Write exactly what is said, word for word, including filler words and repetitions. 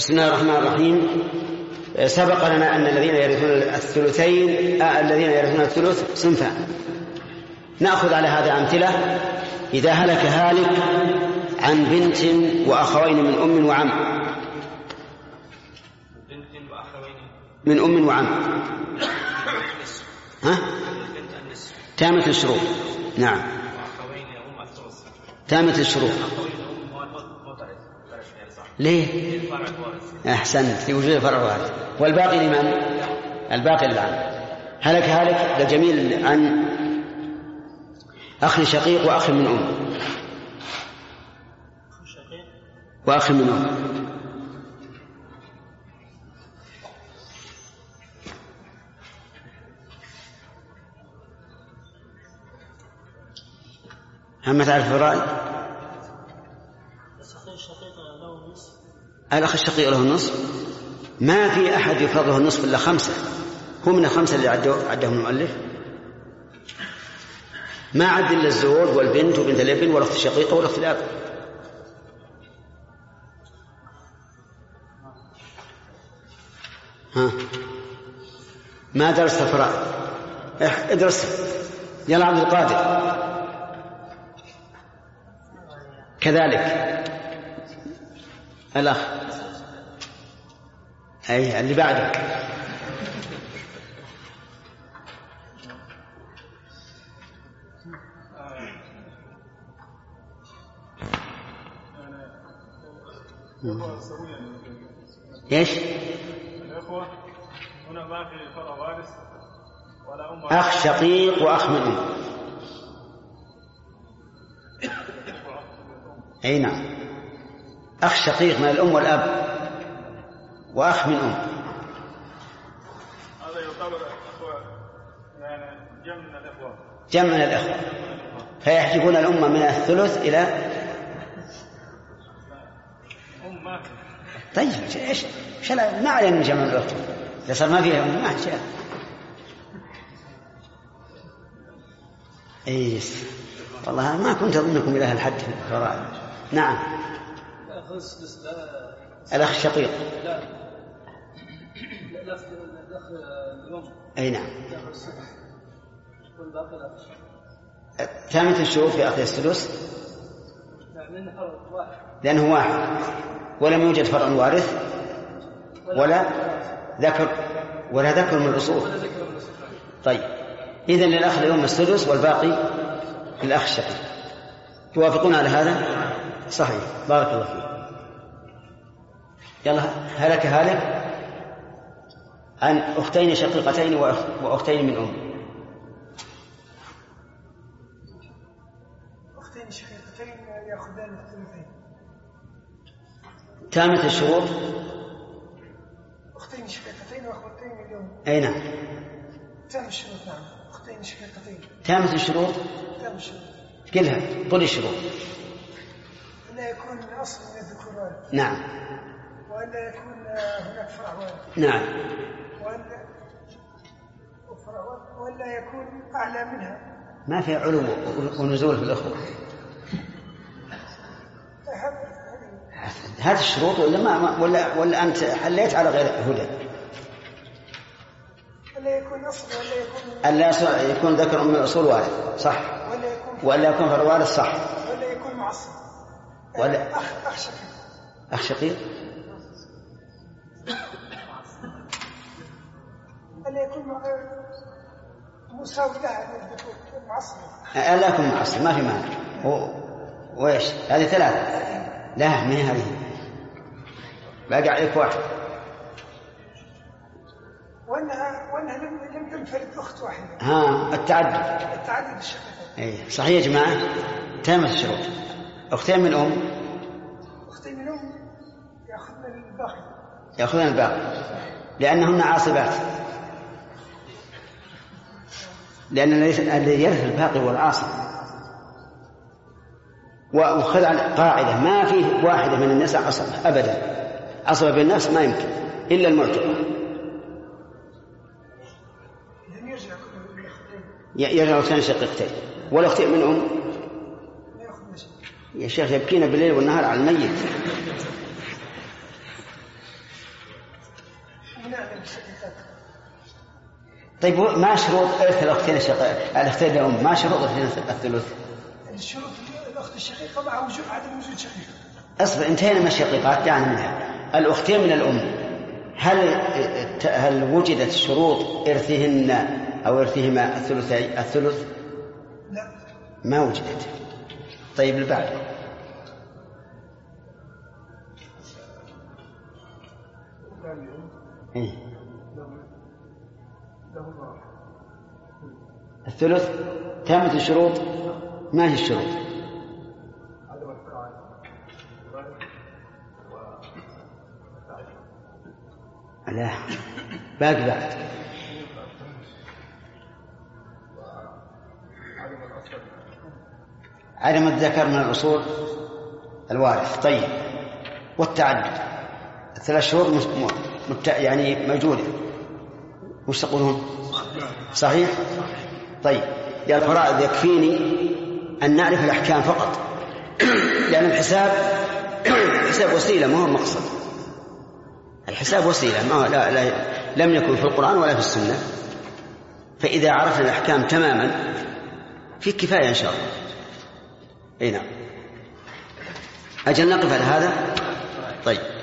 بسم الله الرحمن الرحيم. سبق لنا أن الذين يرثون الثلثين آه الذين يرثون الثلث صنفان. نأخذ على هذا أمثلة. إذا هلك هالك عن بنت وأخوين من أم وعم، من أم وعم، ها؟ تامة الشروط. نعم، تامة الشروط. ليه؟ أحسنت، لوجود الفرع وارث. والباقي لمن؟ الباقي للعم. هلك هالك لجميل عن أخ شقيق وأخ من أم، وأخ من أم. هم تعرف الفرائض؟ الأخ الشقيق له النصف. ما في أحد يفرضه النصف إلا خمسة، هو من الخمسة اللي عدهم المؤلف. ما عد إلا الزوج والبنت وبنت الابن والأخت الشقيقة والأخت الأب. ها، ما درست الفرائض؟ ادرس. يلا عبد القادر كذلك. الأخ أي اللي بعدك. ايش؟ الأخوة هنا ما في فرع وارث ولا أم. أخ شقيق وأخ من أم. أي نعم، أخ شقيق من الأم والأب وأخ من أم. هذا يعتبر أخوة، يعني جمع من الأخوة. جمع من الأخوة، فيحجبون الأمة من الثلث إلى أم. ما طيب إيش إيش ما علينا من جمع الأخوة إذا صار ما فيها أم ما شاء. إيش والله ما كنت أظنكم إلى هالحد في الفرائض. نعم. الأخ الشقيق. لا الأخ الأم. أي نعم. ثامنة الشروط في أخذ السدس لأنه واحد ولم يوجد فرع وارث ولا ذكر ولا ذكر من الأصول. طيب إذن للأخ الأم السدس والباقي للأخ الشقيق. توافقون على هذا؟ صحيح، بارك الله فيك. يلا هلك هالك عن أختين شقيقتين وأختين من أم. أختين شقيقتين يأخذان الثلثين. تامة الشروط. أختين شقيقتين وأختين من أم. أي نعم. تام الشروط. نعم، أختين شقيقتين. تامة الشروط. تام الشروط. كلها طول الشروط. لا يكون أصل من الذكورات. نعم. وألا يكون هناك فرع وارث. نعم. وألا وألا يكون أعلى منها. ما في علو ونزول في الأخوة. هذه الشروط ولا ما ولا ولا أنت حليت على غير هدى؟ ولا يكون أصل ولا يكون ألا يكون ذكر من الأصول وارث صح. ولا يكون ولا يكون فرع وارث صح. ولا يكون معصب. ولا أخ أخ شقيق. أخ شقيق. ولا يكون مساوي لها من الذكور معصب. ألا يكون معصب ما في مانع. وإيش هذه ثلاثة؟ لا من هذه باقي عليك واحد. وأنها وأنها لم لم تنفرد أخت واحدة. ها التعدد. التعدد الشقيقة. أي صحيح يا جماعة. تامة الشروط. أختين من أم. أختين من أم يأخذن الباقي. يأخذن الباقي لأنهن عاصبات. لأن الذي يرث الباقي هو العاصب. وخذ قاعدة ما فيه واحدة من النساء عصبة أبدا. عصبة بالنفس ما يمكن إلا المعتقة. يرجع أختين شقيقتين والأختين من أم. يا شيخ يبكينا بالليل والنهار على الميت. نعلم الشقيقات. طيب ما شروط إرث الأختين الشقيقة الأختين الأم؟ ما شروط الثلث؟ الشروط الأخت الشقيقة مع وجود عدم وجود شقيقة. أصبر، انتهينا من الشقيقات، دعنا منها. الأختين من الأم، هل هل وجدت شروط إرثهن أو إرثهما الثلثي الثلث؟ لا ما وجدت. طيب البعد. إيه؟ الثلث تامة الشروط. ما هي الشروط؟ لا باقي بعد. عدم الذكر من الأصول الوارث. طيب والتعدد، الثلاث شهور مت... يعني موجودة، وش تقولون؟ صحيح؟ طيب يا الفرائض يكفيني أن نعرف الأحكام فقط، لأن الحساب الحساب وسيلة ما هو مقصد. الحساب وسيلة ما لا لا لم يكن في القرآن ولا في السنة، فإذا عرفنا الأحكام تماما في كفاية إن شاء الله. أي نعم. أجل نقف على هذا. طيب